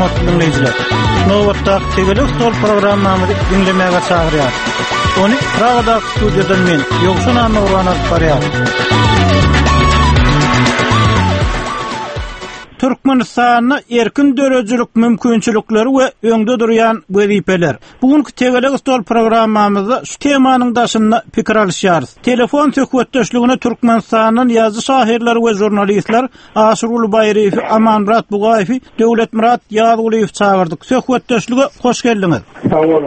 hormatly dinleyijiler. Nowatda Tegelik Stol programmamyzy dinlemäge çagyrýar. Ony Pragada studiýadan men Ýogşan Anurwan barýar. Türkmenistanyň erkin dörejilik mümkinçilikleri we öňde durýan wezipeler. Bugünkü Tegelik Stol programmamyzda şu temanyň daşynda pikir alýarys. Telefon söhbetdeşligine Türkmenistanyň ýazgy şahirleri we jurnalistler Aşurul Bayrifi, Amanrat Bugaýew, Döwletmurat Ýazylyw çağırdyk. Söhbetdeşlige hoş geldiňiz. Sağ olun.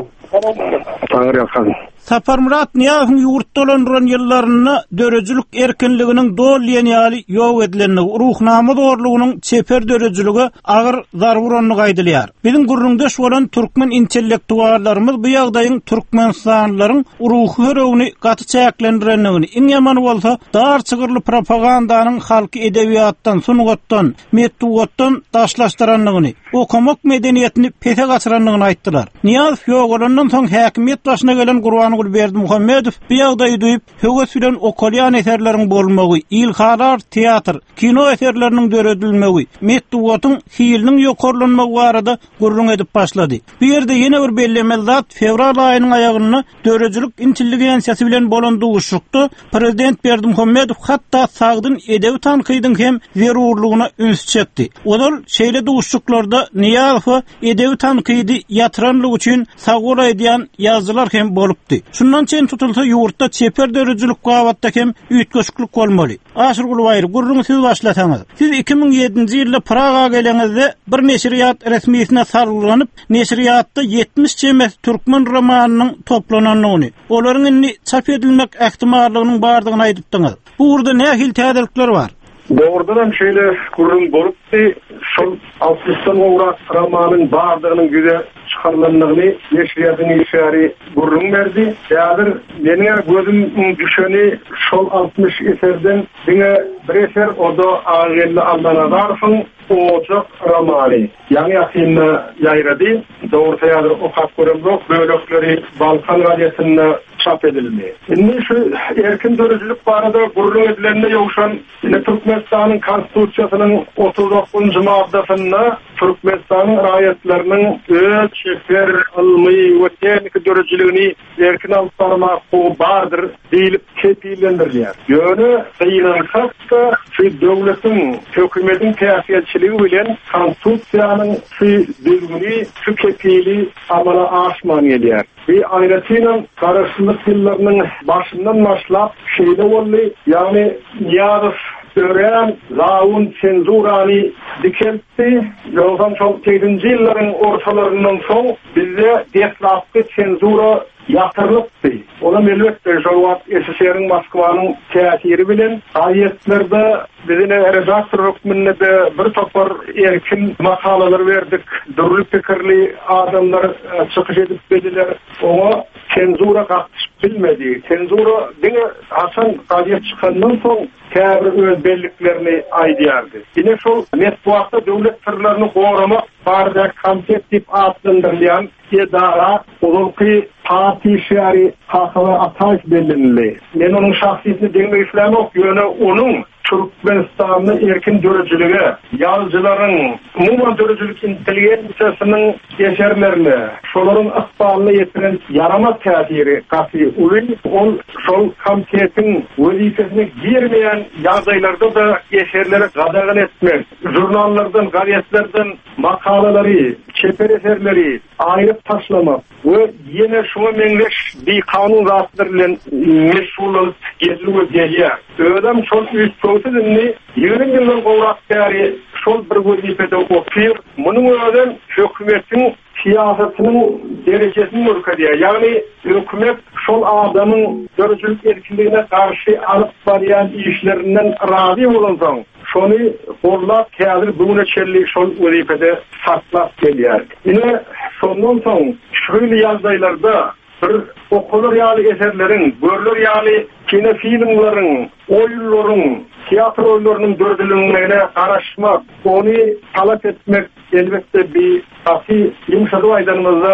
Sapar Murat Niýazyň ýurtda olandyran ýyllaryny dörejilik erkinliginiň dol ýaly ýok edilenligi, ruhnama zorlugynyň çeper dörejiligi agyr zarwuranyny gaýdylýar. Biziň gurrundaş bolan türkmen intellektuallarymyz bu ýagdaýyň türkmenistanylaryň ruhy höregini gaty çäklendirenligini, iň ýamany bolsa dar çygyrly propagandanyň halky edebiýatdan, sunugatdan, metdugatdan daşlaşdyranlygyny, okamak medeniýetini pese gaçyranlygyny aýtdylar. Niýaz ýogalyndan soň häkimet başyna gelen Gurban Gulberdi Muhammedow bu ýagdaýy duýup, höwes bilen okolýan eserleriň bolmagy, ilharar teatr, kino eserleriniň döredilmegi, metdugatyň hiýliniň ýokarlanmagy barada gurrun edip başlady. Bu ýerde ýene bir bellemel zat fevral aýynyň aýagyny dörejilik intelligensiýasy bilen bolan duguşykdy. Prezident Berdi Muhammedow hatda sagdyn edebi tankydyň hem zerurlugyna üns çekdi. Olar şeýle duguşyklarda Niýazow edebi tankydy ýatyranlyk üçin sagor edýän ýazgylar hem bolupdy. Şundan çen tutulsa ýurtda çeper dörejilik gabatda hem üýtgeşiklik bolmaly. Aşurul Bayrifi, gurrun siz başlataňyz. Siz 2007-nji ýylda Praga gelenizde bir neşriyat resmiýetine sarylanyp, neşriyatda 70 çemes türkmen romanynyň toplananyny, olaryň inni çap edilmek ähtimallygynyň bardygyny aýdypdyňyz. Bu urda nähil täzelikler bar? Doğrudan şöyle kurun bolupdy, şol 60'dan uğrak romanyň bardygynyň güze çıkarlanlygyny neşriýatyň işgäri gurrun berdi. Ýa-da meniň gözüm düşeni şol 60 eserden diňe bir eser oda Agelle Aldanadarowyň Oçak romany. Ýani aslynda ýaýrady. Dogry ýa-da okap göremok, bölekleri Balkan radiosyna çap edildi. Indi şu erkin dörejilik barada gurrun edilenine ýogşan Türkmenistanyň konstitusiýasynyň 39-njy maddasyna Türkmenistanyň raýatlarynyň öz çeper ilmi we tehnik dörejiligini erkin alyp barmak bardyr diýilip kepillendirilýär. Ýöne ýylansak şu döwletiň, hökümetiň täsirçiligi bilen konstitusiýanyň şu düzgünü, şu kepili amala aşman gelýär. Bir aýratynyň garaşlyk ýyllarynyň başyndan başlap şeýle boldy, ýani Niýazow ören zaun senzurani dikildi. Ýoldan çok 7-nji ýyllaryň ortalaryndan soň bizde detlapky senzura ýatyrlypdy. Ona elbetde şol wagt SSR'ň Moskwanyň täsiri bilen aýetlerde bizine redaktor hükmünde de bir topar erkin makalalar verdik. Dürlü pikirli adamlar çykyş edip bediler. Oňa senzura gatnaşyp bilmedi. Senzura diňe Hasan gaýet çykandan soň käbir öz belliklerini aýdýardy. Ine şol metbuatda döwlet sirlerini goramak barda konsept dip adlandyrylýan edara ulky parti şäri hakly ataş bellenli. Men onuň şahsiýetini deňme islämek ýöne onuň Türkmenistanyň erkin dörejiligi, ýazgylaryň, umuman dörejilik intelligensiýasynyň eserlerini, şolaryň ykbalyny ýetiren ýarama täsiri gaty uly, ol şol komitetin wezifesini girmeýän ýagdaýlarda da eserleri gadagyn etmek, jurnallardan, gazetlerden makalary, çeper eserleri aýryp taşlamak we ýene şuňa meňleş bir kanun zatları bilen meşgul geziligi gelýär. Ödem şol üstünni 20 ýyldan gowrak bäri şol bir wezifede okuyup, munyň öden hökümetiň siýasatynyň derejesini mürkedýär. Ýagny hökümet şol adamyň dörejilik erkinligine garşy alyp barýan işlerinden razy bolansoň, şonu gorlap käzir bugüne çelli şol wezifede saklap gelýär. Ine şondan soň şöyle ýagdaýlarda bir okulur ýaly eserleriň, görler ýaly kino filmlaryň, oýunlaryň, teatr oýunlarynyň dördüligine garaşmak, ony talap etmek elbetde bir tafi ýumşadyp aýdanymyzda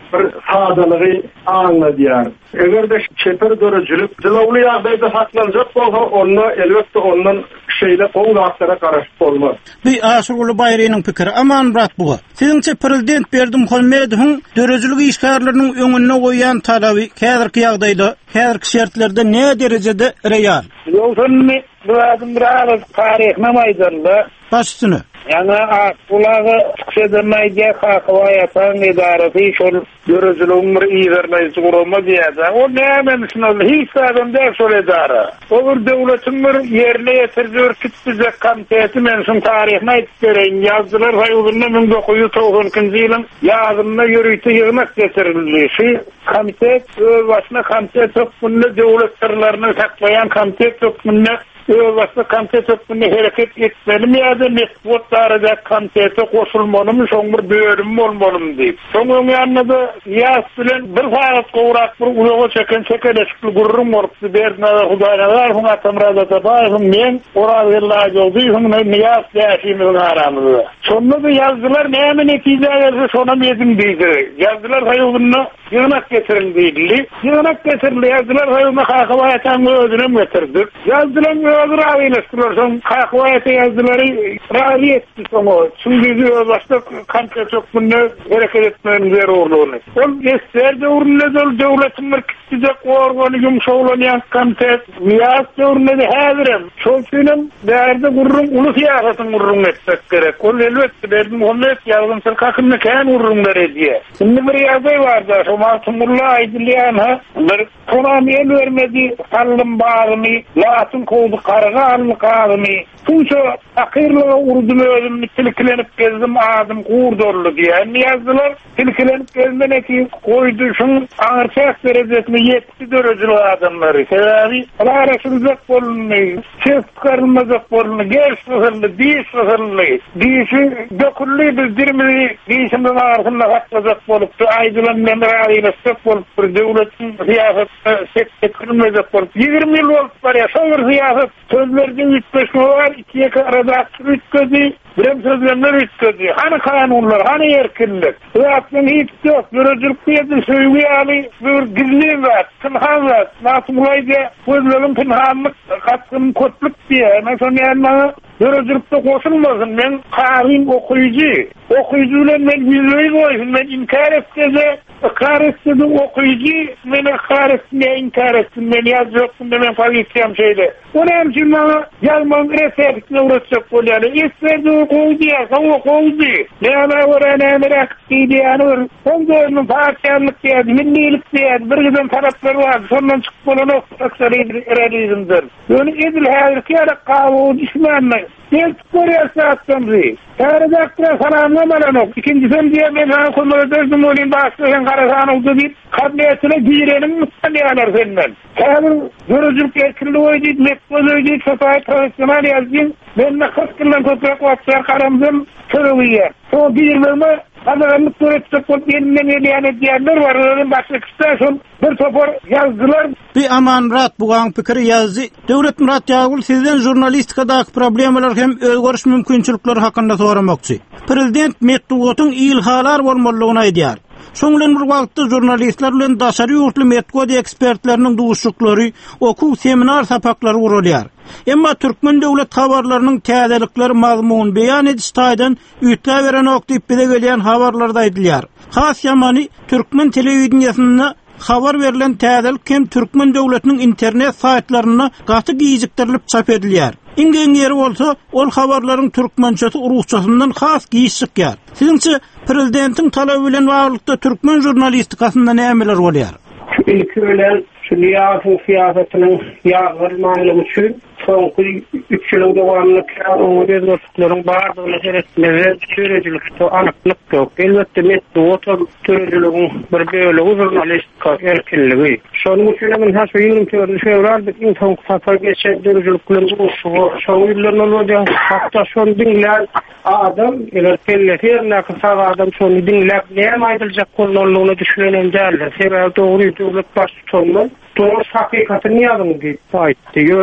bir sadalığı anladılar. Eğer de çeper dörücülük cılawly ýagdaýda saklanjak bolsa, onda elbetde ondan şeyle oğlaklara karışık olmaz. Bir Aşurgulu Bayrynyň pikiri aman brat bu. Siziňçe prezident Berdimuhammedowyň dörüjülük işgärleriniň öňüne goýan talaby häzirki ýagdaýda, häzirki şertlerde ne derejede real? Ýolsunny bu biraz taryhyna maýdanda Başçyny yana akulagy çıkşedemeyge hakawayatan idarati şol dörüjülüň bir ýerine zurulma diýär. O näme şol hiç adamda şol idara. O bir döwletiň bir ýerine ýetirjek kitdize komiteti men şol taryhyna aýtdyran ýazdylar haýylyny 1990-njy ýylyň ýazymyna ýürüýti ýygnak getirildi. Şu komitet başna komitet bunny döwlet sirlerini saklayan komitet bunny başka komitet öpünü hareket etmelim ya da mesbutlarca komitete koşulmalım, son bir bölüm olmalım deyip. Son yanına da yaz bilen bir saat kovrak bir ulağa çekeleşikli gurrum orksu berdinada hudaynalar, hun atamrada da bayhum men oral yıllaç olduydum, niyaz değişimizin aramızda. Sonunda da yazdılar, neyme netice verse sona medim deydi. Yazdılar hayılını yığınak getirin deyildi. Yığınak getirildi, yazdılar hayılını kakavayatan özüne getirdik. Yazdılar Ravileştiler, son kakvayete yazdıları ravi etti sonu. Çünkü başta kanka çok bunu hareket etmenin zeri olduğunu. Ol eser devrinde devletin merkezinde organı yumuşaulayan kantet, niyaz devrinde de hazırım. Şolçuyla değerde gurrum, ulu siyasetin gurrum etmek gerek. Ol elbette derdim, onu et yazgımsal kakınlı kayan gurrumlar ediye. Şimdi bir yazay vardı, Şomartumullah aydiliyan bir konamiye vermedi, sallım bağımı, latın kovdu karıga alını kağımı. Tunço akırlığa urdum özümü tilkilenip gezdim ağzım kurdorlu diye. Ne yazdılar? Tilkilenip gezdim eti koydu şun ağırçak derecesini 70 dereceli adamları. Sebebi araştıracak bolunu, ses çıkarılmazak bolunu, geç fıhırlı, diş fıhırlı, dişi döküllü bizdirmeli, dişimden ağrısında katlayacak bolup, aydılan memrarıyla sök bolup, devletin siyasette sektirmeyecek bolup, 20 yıl olup var ya, şovur siyaset, sözlerden 3-5 var, 2'ye karada 3 gözü, birem sözlerler 3 gözü. Hani kanunlar, hani erkinlik? Zaten hiç yok. Yürücülük diyedir, söyleyali, bir gizli var, pınhan var. Nasıl bulayca, gözlerin pınhanlık, katkının kotluk diye. Mesela yani yürücülükte koşulmasın. Ben kahim okuyucu. Okuyucuyla ben yüzüğü koysun. Ben inkar etse Karıstı okuyucu, beni karıstı inkar etsin, beni yaz yoksun da ben paylaşacağım şeyde. Onu hem şimdi bana yazmanın reseptine uğraşacak ol yani. İstedi o koydu ya, o koydu. Ne ana var, ne merak ettiği yani var. Onda onun parçalık diyedi, millilik diyedi, bir giden tarafları var. Sondan çıkıp olan okutakları erilizmdir. Yani edil hazır kıyarak kahve düşmanla. Ben Korea saatten Tarıdaktıra salamlamadan ok. İkincisi diye ben sana konuda dözdüm olayım başlayan karasan oldu deyip kadmiyetine giyirenin mutluluğalar senden. Hazır görücülük erkirli oydu, mekboz oydu, sefayet profesyonel yazdın. Ben de 40 yıldan toprak vatsar karamızın sırılıyor. Son giyirmeme Adamlık öğretecek olup elinden eliyen diyenler var. Onun başka kıstasyon bir topor yazdılar. Bir aman rat buğan pikiri yazdı. Devlet Murat Yağul sizden jurnalistikadaki problemler hem özgörüş mümkünçülükleri hakkında soramakçı. Prezident Metduot'un ilhalar olmalığına ediyar. Şoňlan bir wagtda jurnalistler bilen daşary ýurtly metgodi ekspertleriniň duşuklary, okuw seminar sapaklary urulýar. Emma türkmen döwlet habarlarynyň täzelikleri mazmun beýan ediş taýdan üýtge beren okdyp bize gelýän habarlarda aýdylýar. Has ýamany türkmen telewizionyasynda habar verilen täzelik hem türkmen döwletiniň internet saytlaryna gaty giýjikdirilip çap edilýär. İngeňeri bolsa, ol habarlaryň türkmençesi urusçasyndan has giýişikýär. Siziňçe prezidentiň talaby bilen baglykda türkmen jurnalistikasynda nämeler bolýar? İlki bilen şu siyasetinin ýagyrmalygy üçin soňky 3 ýylyň dowamlyk özgörlüklerin bardygyny gerekmeli türejilikde anyklyk ýok. Elbetde Metduot türejiliginiň bir bölegi jurnalistika erkinligi. Şonuň üçin men häzir ýylyň töründe fevral bir insan safa geçen türejiliklerin şoň ýyllaryndan bolýan hatda şonu dinler adam erkinligi näkisa adam şonu dinläp näme aýdyljak bolmalygyny düşünýän däller. Sebäbi dogry döwlet baş tutulmaly. Doğru hakikaten yazın diye aitти. Yani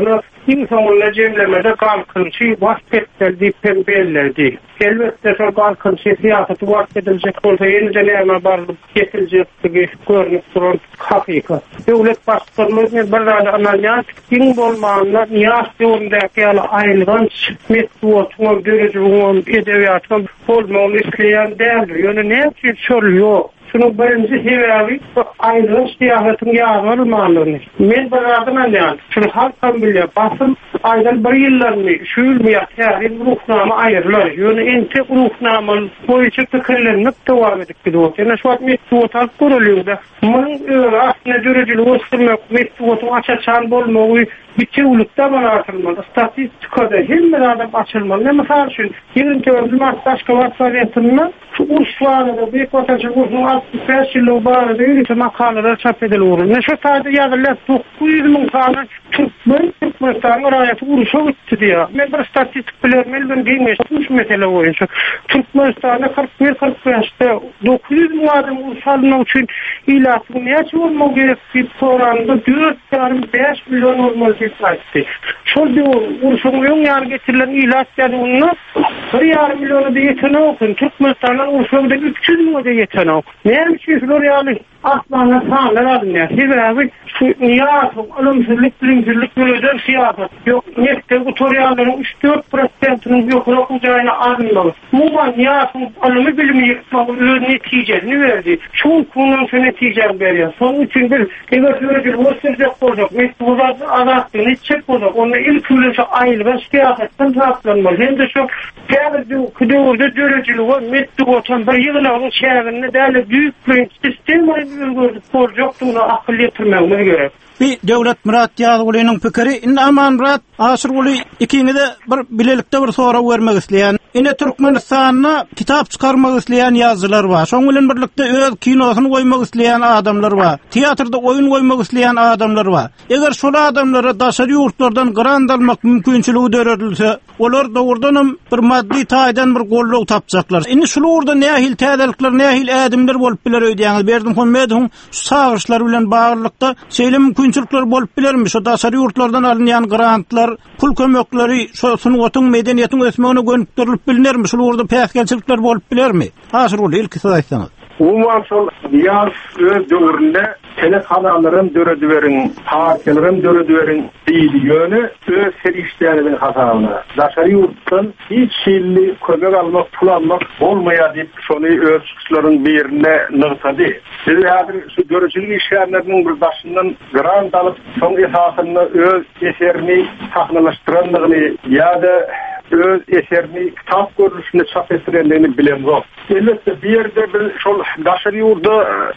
İnsanlar cemlemede kalkınçı vahbetlerdi, pembellerdi. Elbette şu kalkınçı siyaseti vahbedilecek olsa yeniden elma barılıp getirecekti görünüp duran hakikat. Devlet başkanlığı bir anlayat din bolmağına niyaz yolundaki ayrılan metduatına görücüğün edebiyatına bolmağını isteyen değerli. Yani ne için soruyor? Şunu birinci sebebi ayrılış siyasetini yazılmağını. Men beradım anlayan. Şunu halktan bile basın aydan bir yıllarını şuyulmaya tarihin ruhnama ayrılır. Yani ente ruhnamanın boyucu fikirlerini devam edip gidiyor. Yani şu an metduat halk kuruluyor da. Bunun aslında görücülüğü oluşturmak, metduatın açaçan bolmağı biçiwlikde bana atılmalı. Statistikada hem adam açılmalı. Ne misal için 20 Mart başka varsayetinde şu urslarında büyük vatandaşı uzun 65 yıllık bağırda yürüyüşe makaleler çap edilir. Ne şu tarzda yazılar 900.000 tane Türkmenistan arayeti uruşa gitti diye. Ben bir statistik bilen ben giymeştim şu mesele boyunca. Türkmenistan'da 41-45'te 900.000 adam uruşalına için ilatın ne açı olmalı gerektiği soranda 4,5 milyon olmalı gerekti. Şol diyor uruşun yani getirilen ilat yani onunla 1,5 milyonu da yetene okun. Türkmenistan'dan uruşunda 300.000 da yetene okun. Ne için şunlar yani aslanlar sağlar adın ya. Sebebi şu niyatın, ölümsüzlük, bilimsizlik bölüden siyaset. Yok, nefte utoriyalların 3-4%'ının yok okuyacağına adınmalı. Muğban niyatın ölümü bilimi yıkmalı, neticesini verdi. Çoğu konunun şu neticeni veriyor. Son için bir evetörücü olsuzluk olacak, mektubuzat azalttığını içecek olacak. Onun ilk ülüsü ayrılan siyasetten rahatlanmalı. Hem de şu kıdığırda görücülüğü var, metdugotan bir yığılavın şehrinde değerli büyük bir sistem olacak, akıl yetirmemiz gerek. Bir devlet Murat Yazgılynyň pikiri indi aman Murat Aşyrguly ikiniňe de bir bilelikde bir sora bermek isleýän ine Türkmenistanyna kitap çykarmak isleýän ýazgylar bar. Şoň bilen birlikde öz kinosyny goýmak isleýän adamlar bar. Teatrda oýun goýmak isleýän adamlar bar. Eger şol adamlara daşary ýurtlardan grant almak mümkinçiligi döredilse, olar dogurdanam bir maddi taýdan bir golluk tapjaklar. Indi şularda nähil täzelikler, nähil ädimler bolup biler öýdýäňiz. Berdim Hemmedow sagyrşlar bilen baglykda seýle mümkinçilikler bolup bilermi? Şu daşary ýurtlardan alynýan grantlar, pul kömekleri, şonuň otun medeniýetiň ösmegine gönükdirilip bilinirmi? Şularda päsgelçilikler bolup bilermi? Haşyr bol ilk saýsaňyz. Umman şol ýaz öz döwründe telekanalların döredüverin, partiýalaryň döredüverin diýdi ýöne öz serişlerinin hasabyna. Daşary ýurtdan hiç şeýle kömek almak, pul almak bolmaýar diýip şonu öz çykyşlaryň birine nyrtady. Siz häzir şu görüjülik işlerleriniň bir başyndan grant alyp, şoň esasyny öz eserini sahnalaşdyrandygyny ýa-da öz eserini kitap görünüşünde çap ettirenlerini bilen yok. Elbette bir yerde bir şol daşary ýurda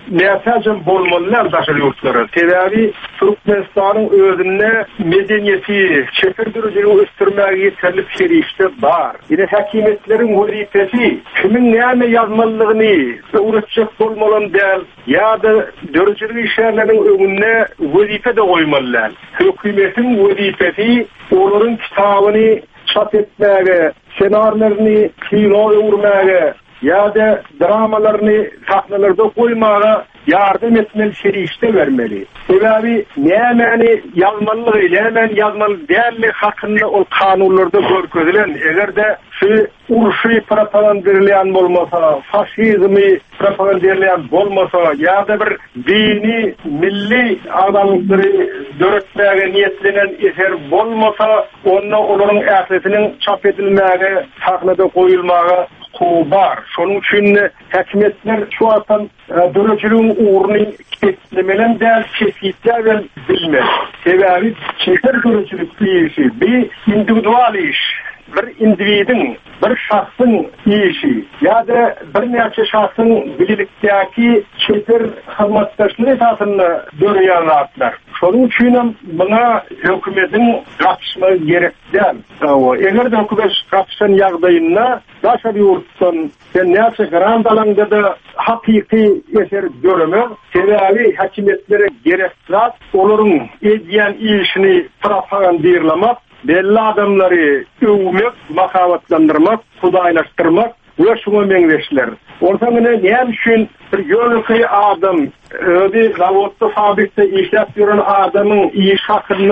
näçe bolmalylar daşary ýurtlary. Tedavi Türkmenistanyň özünde medeniýeti, çeper dürüjüni ösdürmäge ýeterli şerişde bar. Ine häkimetleriň wezifesi kimin näme ýazmalygyny öwretjek bolmalan däl ýa-da dürüjülik işlerleriň öňüne wezife de goýmalylar. Hökümetiň wezifesi olaryň kitabyny çap etmäge, senarlaryny kino öwürmäge ýa-da dramalarını sahnalarda koymağa yardım etmeli, şerişte vermeli. Sebebi nämäni yazmalygy, nämen yazmaly değerli hakkında o kanunlarda görkezlen. Eger de şu uruşy propagandalayan bolmasa, faşizmi propagandalayan bolmasa ýa-da bir dini, milli adamlyklary döretmäge niyetlenen eser bolmasa, onda olaryň ähletiniň çap edilmäge, sahnada koyulmaga bar. Şonuň üçin häkimetler şu atan döretçiliğin uğrunu ketlemelen däl kesitler bilen bilmez. Sebebi çeker döretçilik işi bir individual iş. Bir individin, bir şahsın işi ýa-da bir näçe şahsın bilelikdäki çeper hyzmatdaşlygy esasında döreýänler. Şonuň üçin buna hökümetiň gatnaşmagy gerek däl. Eger de hökümet gatnaşan ýagdaýynda daşary ýurtdan näçe grant alanda da hakiki eser göremek, sebebi häkimetlere gerek zat, olaryň edýän işini propagandalamak, belli adamları övmek, makavatlandırmak, hudaýlaşdyrmak ve şuna meňzeşler. Ortaňyna näme üçin bir ýönekeý adam, özi zavodda, fabrikde işläp ýören adamyň iş hakynda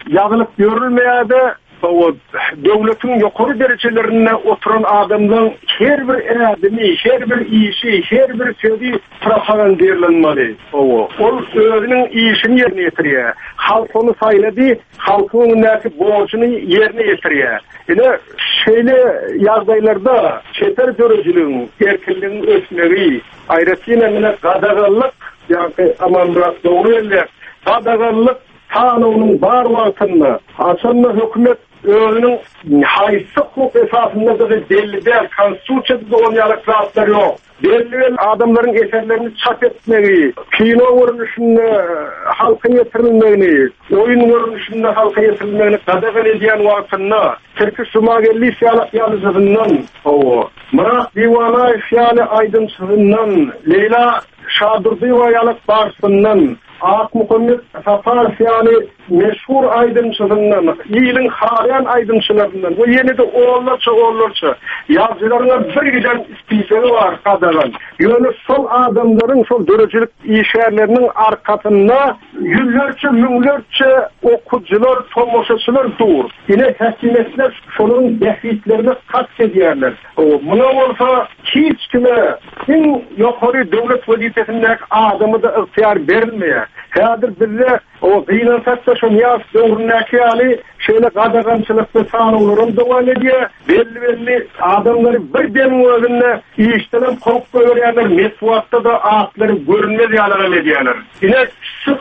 yazılıp görülmeyade o devletin yukarı derecelerine oturan adamların her bir ademi, her bir işi, her bir sözü propagandalanmalı. O özünün işini yerine getiriyor. Halk onu sayladı, halkın önündeki borcunu yerine getiriyor. Yine şeyle yazaylarda çeper döröcülüğün, erkinliğin ösmeği, ayrıca qadağanlık, yani aman bırak doğru eller, qadağanlık kanunun bar vaatını, aslında hükümet özünün haysi hukuk esasında da belli değil, konstitusiyada olmayan rahatları yok. Belli adamların eserlerini çap etmeyi, kino görünüşünde halka getirilmeyini, oyun görünüşünde halka getirilmeyini qadağan ediyen vaatını, Türkü Sumagelli fiyalak yazısından, Murat Divana fiyali aydımsızından, Leyla Şadırdıvayalık barsından, Ak Muhammed Safar yani meşhur aydınçılığından, iyilin harayan aydınçılarından, bu yeni de oğullarça, yazılarına bir giden istisleri var qadağan. Yani sol adamların, sol döröcülük işerlerinin arkasında yüzlerce, münlerce okucular, tomoşaçılar dur. Yine hekimiyetler şunun defitlerini katsediyorlar. Buna olsa hiç kime en yukarı devlet vazifesindeki adamı da ihtiyar verilmeye. Hadir bize o zinansatsa şu niyaz dövründeki ali şeyle qadağançılıkta sanılırım devam ediyor. Belli adamları bir demin özünde iştelen korkma öğrenler, mesvatta da ağıtları görünmez yalan ediyorlar. Yine şu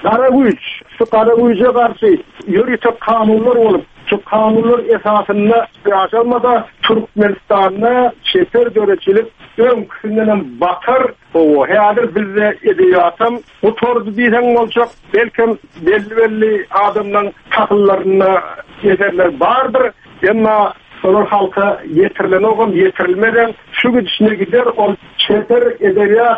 kara güce karşı yürütük kanunlar olup, şu kanunlar esasında yaşanmada Türkmenistan'da çeper döröçülük önküsünden bakar. Hadir bize ediyatım bu tordu diysen olacak. Belki belli adamdan takıllarına eserler vardır. Ama sonuç halka yetirilen oğlum yetirilmeden şu gidişine gider o çeper edebiyat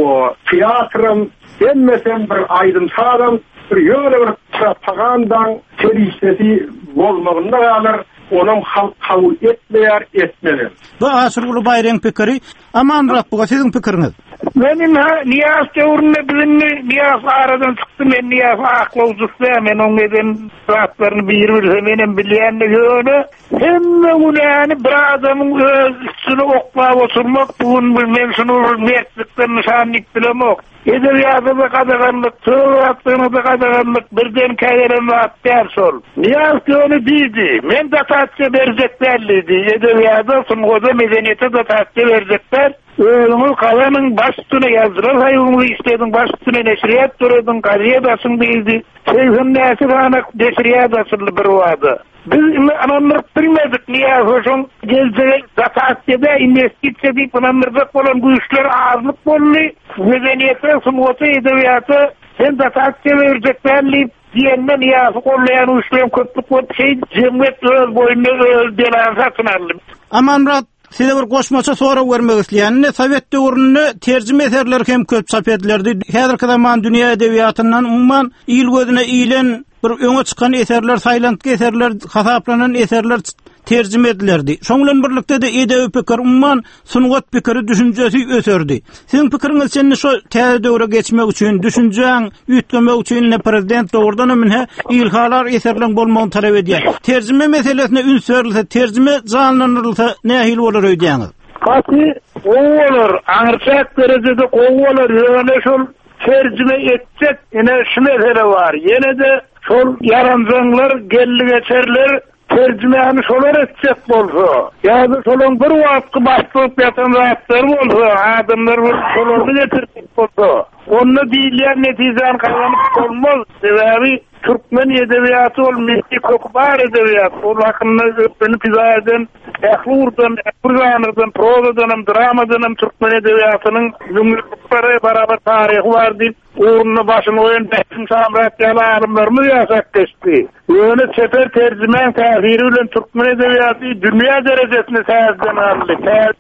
tiyatırın emmesen bir aydımsadan bir yöne bir propagandan teristesi olmağında kalır. Onun halk kabul etmeyer, etmeli. Bu Asırgulu Bayrak'ın pikiri. Aman Rabbuga sizin pikiriniz. Benim Niyaz teorine bilinni, Niyaz aradan çıktı, men Niyaz akla uzusla, men onun eden rahatlarını bir hemenin bileyenle göre, hemme unayani bir adamın öz üstünü okla oturmak, bugün men şunu mertlikten nişanlık bilemek. Edebiyatı da qadağanlık, tığlattığını da qadağanlık, birden kayeren rahatlar sol. Niyaz teorine deydi, men datatça vereceklerliydi, edebiyatı sungoda medeniyete datatça verecekler. Ölümü kalanın baş üstüne yazdılar, hayvanı istedin baş üstüne neşriyat durudun, kariye basın değildi. Şeyh'in nesir anak neşriyat asırlı bir vardı. Biz ananlık bilmedik, niye hoşun gelecek zatatçede investisiya deyip ananlık olan bu işler ağırlık oldu. Medeniyete, sungotu, edebiyatı sen zatatçı vereceklerli diyenle niyazı kollayan işlerin köplük o cemiyet öz boyunu delansatın aldım. Aman Rab, size bir koşmaça sonra görmek isteyenine Sovet dövründe tercüme eserler hem köp çap edilirdi. Häzirki zaman dünya edebiyatından umman iyil gözüne iyilen bir öňe çıkan eserler, saylantkı eserler, hasaplanan eserler tercüme edilirdi. Şoňlan birlikde de edebi pikir umman sungat pikiri düşünjesi öserdi. Sizin pikiriňiz seni şu täze döwre geçmek üçin, düşünjäň üýtgemek üçin ne prezident doğrudan ömünhe ilhalar eserler bolmagyny talap edýär. Tercüme meselesine ün sörilse, tercüme janlanyrylsa nähil bolar öýdýäňiz? Qati olur, aňyrçak derecede olur, ýöne şol tercüme etjek, ene şu mesele var. Yine de şol yaranjanlar, gelli geçerler, tercümeni şolar etjek bolsa, ýa-da şolun bir wagtky başlyp ýatan rahatlar bolsa, adamlar şolardy getirip bolsa, onu diýilýän netijen kazanyp bolmaz. Sebebi Türkmen edebiyatı ol milli kokbar edebiyat. O hakkında beni pizardan, ehlurdan, ehlurdan, prozadan, dramadan Türkmen edebiyatının zümrütleri beraber tarihi vardı. Uğruna başını oyun Besim Samratyalı alimlerimiz yasak geçti. Öyle sefer tercümen tahiriyle Türkmen edebiyatı dünya derecesine sahipten aldı.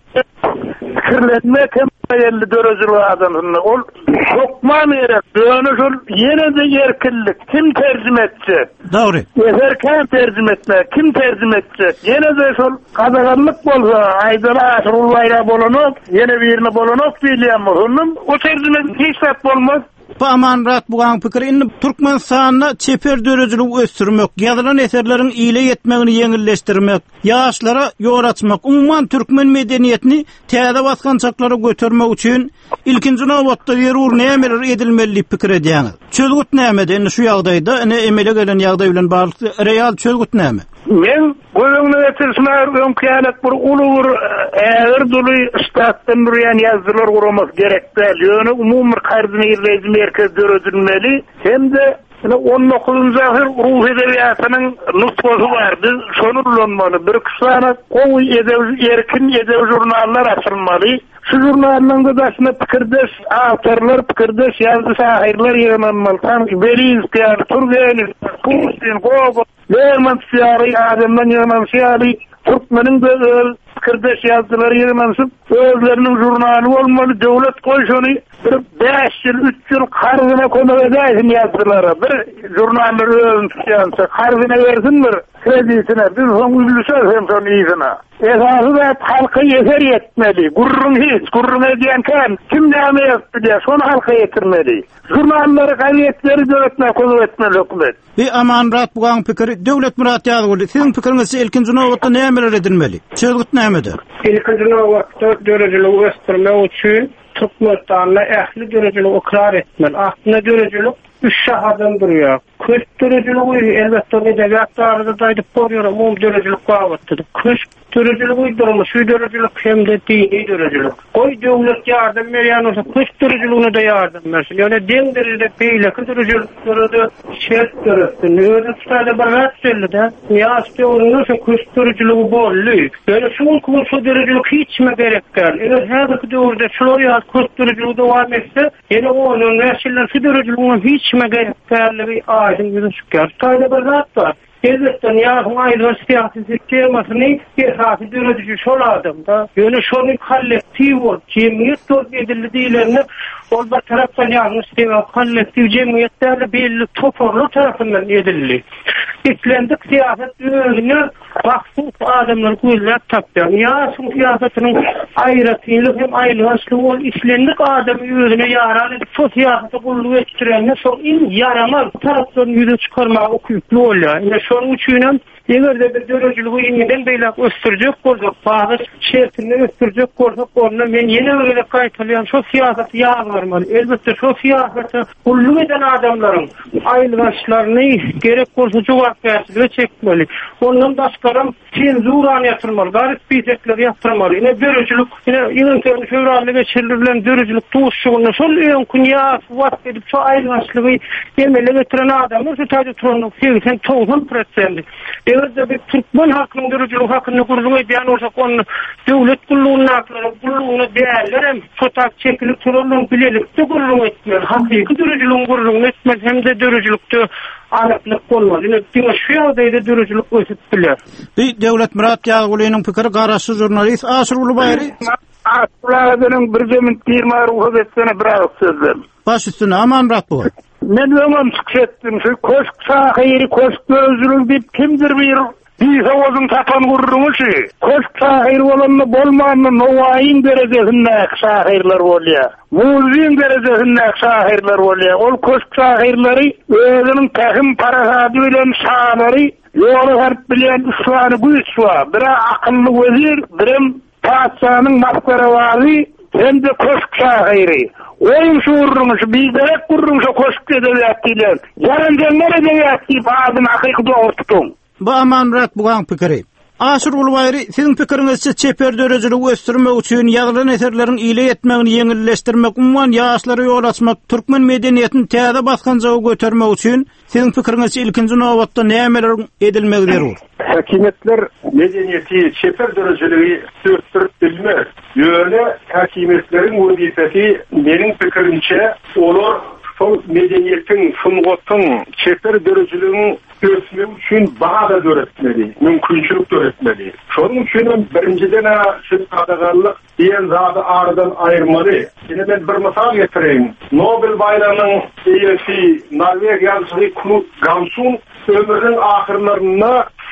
Fikirlenme temayelli dörözülü adamını. O sokman yere, dönüşül yine de yerkillik. Kim tercüme edecek? Doğru. Yeterken tercüme etme. Kim tercüme edecek? Yine de şol qadağanlık bolsa, aydana Asırullayla bolonok, yine birine bolonok diýilýän muhunum. O tercüme hiç sat bolmaz. Bu amanrat bugan pikir indi Türkmenistan'da çeper dörejilik östürmek, ýazylan eserleriň ýyle ýetmegini ýeňilleşdirmek, ýaşlara ýol açmak, umman türkmen medeniýetini täze baskançaklara götürmek üçin ilkinji nowatda ýerur nämeler edilmeli pikir edýäňiz. Çözgüt näme? Indi şu ýagdaýda emele gelen ýagdaý bilen bagly real çözgüt näme? Men goýuňy ýetirmäler öňkänet bir ulur äger duly istatdan durýan ýazgylar guramak gerekdir. Ýöne umumy kardyny ýerleýän merkez döredilmeli. Hem-de 19-njy asyr ruh edebiýatynyň nutgasy bar. Biz şonu ulanmaly. Bir kısana gowy erkin edebi jurnallar açylmaly. Şu jurnallarynda daşyna pikirdeş awtorlar, pikirdeş ýazgy şahyrlar ýerenmaly. Tam Belinski, Turgenev, Pushkin, Gogol, Lermontov adamlar ýerenmaly. Türkmenin de pikirdeş ýazgylary ýerenmaly. Özleriniň jurnaly bolmaly. Döwlet goýşany 5 ýyl 3 ýyl karzyna kömek edýän ýazgylary. Bir jurnalary özüň tutýansa karzyna bersinler. Kreditine biz onu ülüşer hem son iyisine. Esası da halka yeter yetmeli. Gurrun edýän kan kim näme ýetdi? Şonu halka yetirmeli. Jurnallary, gazetleri döwletine kömek etmeli hökümet. Amanrat bugan pikiri döwlet murat ýazyly. Siziň pikiriňizçe ilkinji nowatda nämeler edilmeli? Çözgüt nämedir? İlkinji nowatda dörejilik östürmek üçin Türkmenistan'da ähli dörejilik ikrar etmeli. Aslında dörejilik 3 şahardan durýar. Köş dörejilik elbetde edebiýatda daýdyp borýar, umum dörejilik gabatdyr. Köş dörejilik uydurulmuş, şu dörejilik hem-de dini dörejilik. Goý döwlet ýardam berýän bolsa, köş dörejiligine de ýardam bersin. Ýöne deň derejede beýleki dörejilikleri şert döretdi. Özü tutady bir rahatçylyda, ýaşdy onuň şu köş dörejilige bolly. Ýöne şu dörejilik hiçme gerekdir. Eger häzirki döwürde şolary ýaz köş dörejilige dowam etse, ýene onuň näşiller şu dörejiligine hiçme gerekdirligi aýdym ýüzüne çykýar. Taýda bir zat bar. Devletten ýa-da aýlyň syýasy sistemasyny esasy döredigi şol adamda. Ýöne şonu kollektiw bolup, jemgyýet töz edildi diýlerini ol bir tarapdan ýalňyş diýip, kollektiw jemgyýetler belli toporlu tarapyndan edildi. İslendik siýasat özüne baksız adamlar gözläp tapdy. Ýa şu siýasatynyň aýratylyk hem aýlyşlygy ol islendik adamy özüne ýaran edip, şu siýasaty gulluw etdirende şol ýaramaz tarapdan ýüze çykarmak okuyuply bolýar. Şonun üçin eger bir dörejilik ýeňden beýlek östürjek bolsak, bazı şertini östürjek bolsak, onda men ýene öyle gaýtalýan şu siýasaty ýazmarmaly. Elbetde şu siýasaty gulluw eden adamlaryň aýlyşlaryny gerek bolsa jogap berýär çekmeli. Ondan başgaram senzurany ýatyrmaly, garyp bitekler ýatyrmaly. Ine dörejilik, ine fevralda geçirilen dörejilik tuğuşşugyny şol öňkünýa wagt edip şu aýlyşlygy emele getiren adamlar şu taýda turanyp 80-90%. Eger bir Türkmen halkynyň dörejilik hakyny gurulmak edýän bolsak, onu döwlet gulluwyna değerlerem fotak çekilip turanyp bilelikde gurulmak etmeli. Hakyky dörejilik gurulmak etmeli hem-de dörejilikde anaklyk bolmaly. Ine şu ýagdaýda dörejilik ösüp biler. Döwlet murat ýagylynyň pikiri garaşy jurnalist Aşyr Ulubayry. Aslanyň bir gemint ýermar uhabetlere bir sözler. Baş üstüne amanrat bu. Men öňüm çykýatdym, şu köşk şahyry, köşk gözlüğü dip kimdir bir ýa-da tapan gurrunçy. Köşk şahyry bolany bolmany nowaýyň derejesinde şahyrlar bolýar. Muzin derejesinde şahyrlar bolýar. Ol köşk şahyrlary özüniň tähim parasady bilen şahlary ýoly harp bilen üslany güýçwa. Bir akylly wezir, birim paçanyň maskarawaly hem de köşk şahyry. Oyun şuurmuş, bizde kurmuş o koşuk edebiyatıyla. Yarıncanlar edebiyatıyla bazı hakikat doğurttum. Bu amanrat bugan pikiri. Aşyr Ulubayry, siziň pikiriňizçe çeper dörejilik östürmek üçin ýazylan eserleriň ýyle ýetmegini ýeňilleşdirmek, umman ýaşlara ýol açmak, türkmen medeniýetini täze baskançaga götürmek üçin siziň pikiriňizçe ilkinji nowatda nämeler edilmeli derur? Hakimiyetler medeniýeti çeper dörejiligi söýtürip bilmez. Ýöne hakimiyetleriň wezifesi meniň pikirimçe olar şol medeniýetiň, sungatyň, çeper dörejiligiň ösmek üçin baha döretmeli, mümkinçilik döretmeli. Şonuň üçin birinciden şu sadagarlyk diýen zady aradan aýyrmaly. Ýene ben bir mysal getireýin. Nobel baýramynyň eýesi Norwegiýa ýazgysy Knut Hamsun ömrüniň ahyrlaryna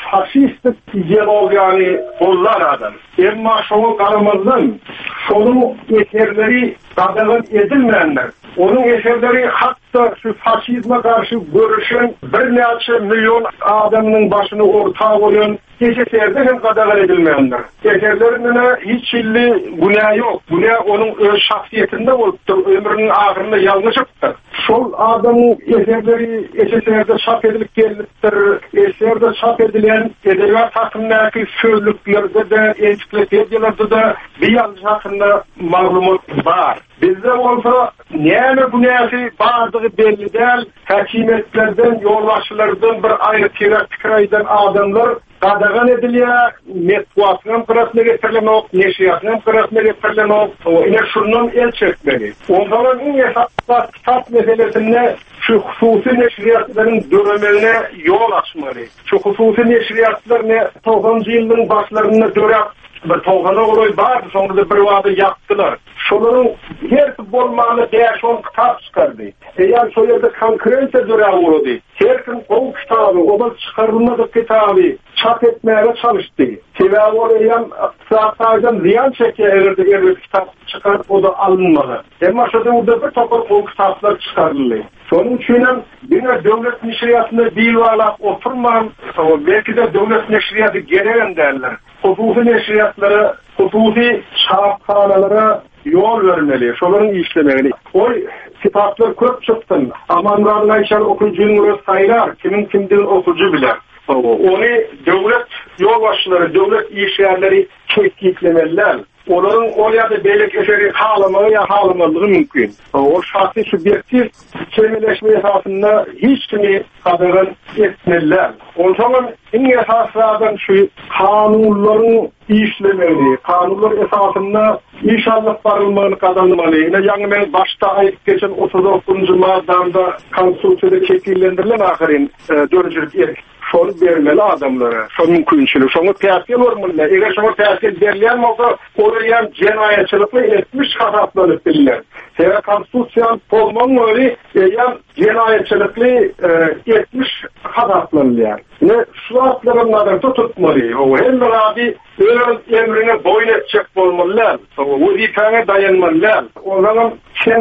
faşistik ideologiyany gollar adam. Emma şoňa garamazdan şonuň eserleri qadağan edilmeýänler. Onun eserleri hatta şu faşizme karşı görüşen bir neçe milyon adamın başını ortağı olan eserlerde hem qadağan edilmeýänler. Eserlerine hiç illi günah yok. Günah onun öz şahsiyetinde olupdur. Ömrünün ahirinde yanlışıktır. Şol adamın eserlerde çap edilip gelipdir. Eserde çap edilen edebiyat hakkındaki sözlüklerde de, ensiklopediyalerde de bir yanlış hakkında maglumat var. Bizde olsa neyme bu neyse bazı belli değil, hakimiyetlerden, yolbaşçılardan bir ayrı fikiraydan adamlar qadağan ediliyor, metbuatının qırasına getirilemek, neşriyatının qırasına getirilemek, yine şunun el çekmeli. Ondan en esaslı kitap meselesinde şu hususi neşriyatların dönemeline yol açmalı. Şu hususi neşriyatlar 90'cı yılın başlarında dönem bir toğana olay vardı, sonra da bir vadı yaptılar. Şonların her bolmalı değişen kitap çıkardı. Eğer şöyle konkurrensiya dönem oldu. Her gün o kitabı, o çıkarılmadık kitabı çap etmeye çalıştı. Sebebi olayan saatlerden ziyan çekerdi, kitap çıkarıp o da alınmadı. Ama şurada orada bir topar o kitaplar çıkarıldı. Sonun için yine devlet neşriyatında bir varlık oturmam, belki de devlet neşriyatı gelen derler. Hususi neşriyatlara, hususi çapkanalara yol vermeli, şoların işlemeli. O kitaplar köp çıktın. Aman Ayşar okuyucunun sayılar, kimin kimden okuyucu bilir. Onu devlet yolbaşçıları, devlet işyerleri tetkiklemeliler. Onların oraya da beylik eseri halamalığı mümkün. O şahsi subjektif kelimeleşme esasında hiç kimi qadağan etmeliler. O zaman en esaslı adam şu kanunların işlemeli, kanunlar esasında inşallah barılmağını kazanmalı. Yine yani ben başta ayıp geçen 39. maddamda konstitusiyada şekillendirilen ahirin dörücülük erkek. Şonu vermeli adamlara, şonu mümkünçülük, şonu tehsil olmalı. Eğer şonu tehsil verilen olsa, oraya cinayetçilikle etmiş hasaplanıp bilirler. Eğer konstitusyon olmanın öyle, cinayetçilikle etmiş hasaplanırlar. Yine şu hatlarından tutmalı. O hem abi öz emrine boyun edecek olmalılar. O vazifene dayanmalılar. O zaman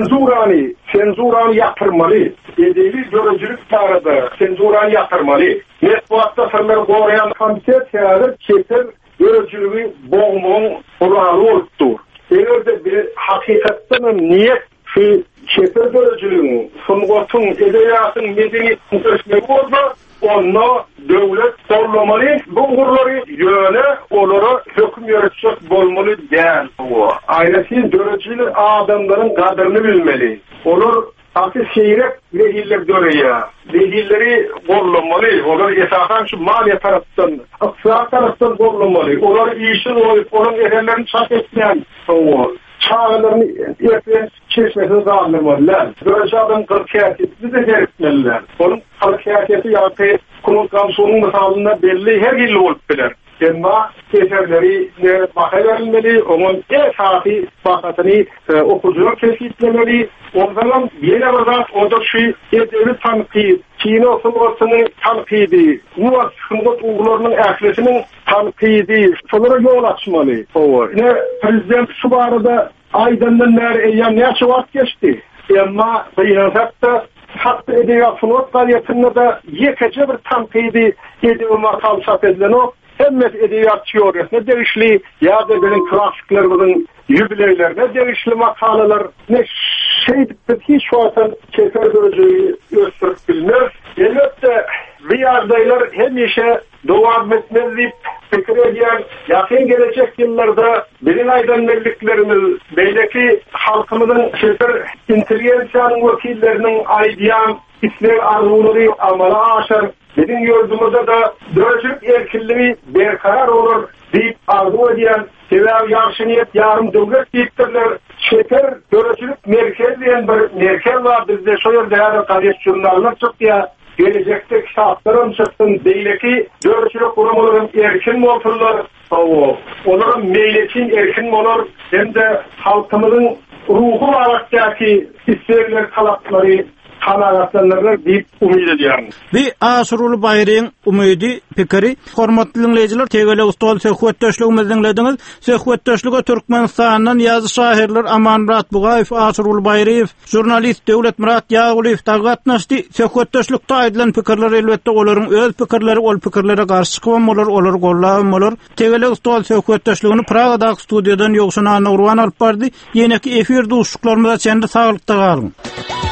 senzuranı yaptırmalı. Edebi görücülük tarada senzuranı yaptırmalı. Metbuatta sırları koruyan kompetensiyalar keser görücülüğü boğumun kuralı oluptur. Eğer de bir hakikatten niyet şu keser görücülüğün, sungatın, edebiyatın, medeniyetin ölçmeyi olsa onu devlet zorlamalı, bunları yöne onlara hüküm yönetecek olmalı değil. Ayrıca görücülü adamların kadrini bilmeli. Olur Asıl seyrek vehiller dönüyor. Vehilleri korlanmalı. Onlar esasen şu maliye taraftan, iktisat taraftan korlanmalı. Onlar işin olup, onun eserlerini çap etmeyen çağlarını etmeyen çeşmesini sağlamalılar. Böylece adam kırkiyateti de gerekmeliler. Onun kırkiyateti yaptığı Kunut Kamsu'nun misalında belli her illi olup bilir. Ama eserleri bakı verilmeli, onun esası bakatını okuculuk tespitlemeli. O zaman yine bazı orada şu edebi tanıkıyı, Çin'e oturmasını tanıkıydı, Muvat Şungut Uğurlarının ehlisinin tanıkıydı, şunlara yol açmalı. Yine Prezident şu barada aydından ne açıvat geçti. Ama kıyanacaktı. Hatta edebiyat sunut kariyetinde de yekece bir tanıkıydı edebi makal çap edilen o. Hem edebiyat teorisine derişli ya da benim klasiklerimizin yübileylerine derişli makaleler ne hiç şu an kefer görücüyü gösterip bilmez. Elbette bir yardaylar hem işe devam etmez deyip fikir ediyen yakın gelecek yıllarda benim aydınlıklarımız beydeki halkımızın kefer inteligensiyanın vekillerinin aydiyan İslam arzuları amala aşar. Bizim yurdumuzda da dörcülük erkinliği berkarar olur deyip arzu ediyen sebebi yarşıniyet yarım devlet deyiptirler. Şeker dörcülük merkez diyen bir merkez var bizde. Şu yerde ya da kardeşçunlarlar çıktı ya. Gelecekte kitaplarım çıktın değil ki dörcülük kurumların erkin mi olurlar? Onların meylekin erkin mi olur? Hem de halkımızın ruhu olarak ki isterler talapları kanagatlanlarlar diýip umyt edýärm. Bir Aşurul Bayryň umydy pikiri. Hormatly dinleýijiler, Tegele Ustal söhbetdeşligimiziň dinlediňiz. Söhbetdeşlige Türkmenistandan ýazy şaherler Amanmurat Bugaýew, Aşurul Bayryň, jurnalist Döwlet Murat Ýaguliýew gatnaşdy. Söhbetdeşlikde aýdylan pikirler elbetde olaryň öz pikirleri, ol pikirlere garşy çykyp bolar, olar gollaýan bolar. Tegele Ustal söhbetdeşligini Pragadaky studiýadan ýogşuna Nurwan alyp bardy. Ýene-ki efir duşluklarymyza çende saglykda galyň.